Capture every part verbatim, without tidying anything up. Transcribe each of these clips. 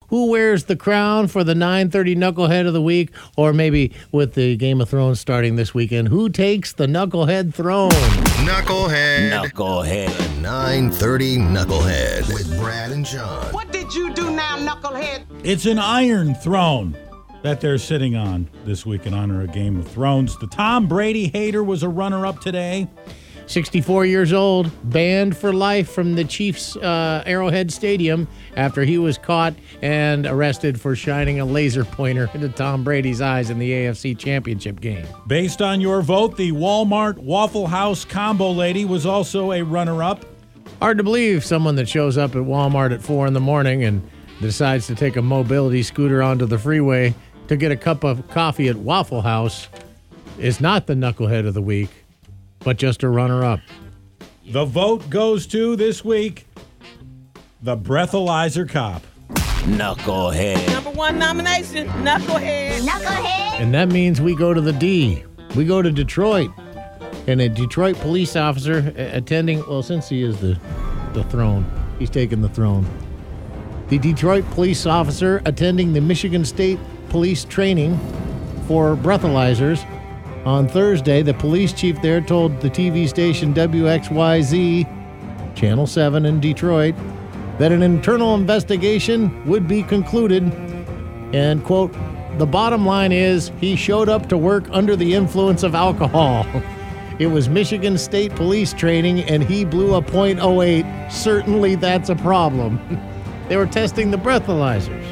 who wears the crown for the nine thirty Knucklehead of the Week? Or maybe with the Game of Thrones starting this weekend, who takes the Knucklehead throne? Knucklehead. Knucklehead. The nine thirty Knucklehead with Brad and John. What did you do now, Knucklehead? It's an iron throne that they're sitting on this week in honor of Game of Thrones. The Tom Brady hater was a runner-up today. sixty-four years old, banned for life from the Chiefs' uh, Arrowhead Stadium after he was caught and arrested for shining a laser pointer into Tom Brady's eyes in the A F C Championship game. Based on your vote, the Walmart Waffle House combo lady was also a runner-up. Hard to believe someone that shows up at Walmart at four in the morning and decides to take a mobility scooter onto the freeway to get a cup of coffee at Waffle House is not the Knucklehead of the Week, but just a runner-up. The vote goes to, this week, the breathalyzer cop. Knucklehead. Number one nomination, Knucklehead. Knucklehead. And that means we go to the D. We go to Detroit. And a Detroit police officer a- attending, well, since he is the, the throne, he's taking the throne. The Detroit police officer attending the Michigan State Police training for breathalyzers. On Thursday, the police chief there told the T V station W X Y Z, Channel seven in Detroit, that an internal investigation would be concluded. And, quote, the bottom line is he showed up to work under the influence of alcohol. It was Michigan State Police training, and he blew a point oh eight. Certainly that's a problem. They were testing the breathalyzers,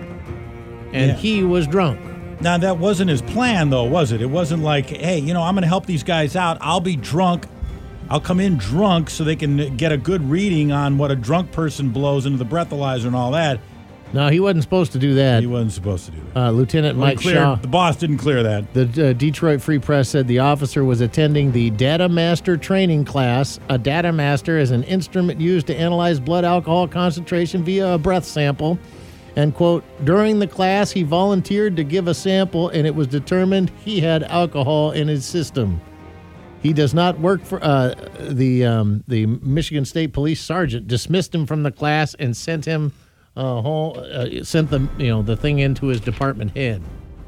and Yeah. he was drunk. Now, that wasn't his plan, though, was it? It wasn't like, hey, you know, I'm going to help these guys out. I'll be drunk. I'll come in drunk so they can get a good reading on what a drunk person blows into the breathalyzer and all that. No, he wasn't supposed to do that. He wasn't supposed to do that. Uh, Lieutenant Well, he Mike cleared- Shaw. The boss didn't clear that. The uh, Detroit Free Press said the officer was attending the Data Master training class. A Data Master is an instrument used to analyze blood alcohol concentration via a breath sample. And, quote, during the class, he volunteered to give a sample, and it was determined he had alcohol in his system. He does not work for uh, the um, the Michigan State Police sergeant dismissed him from the class and sent him uh, home, uh, sent the you know the thing into his department head.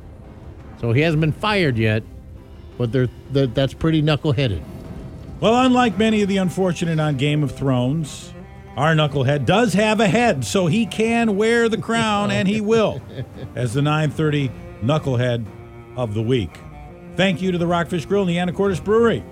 So he hasn't been fired yet, but they're, they're, that's pretty knuckleheaded. Well, unlike many of the unfortunate on Game of Thrones, our knucklehead does have a head, so he can wear the crown, and he will, as the nine thirty Knucklehead of the Week. Thank you to the Rockfish Grill and the Anacortes Brewery.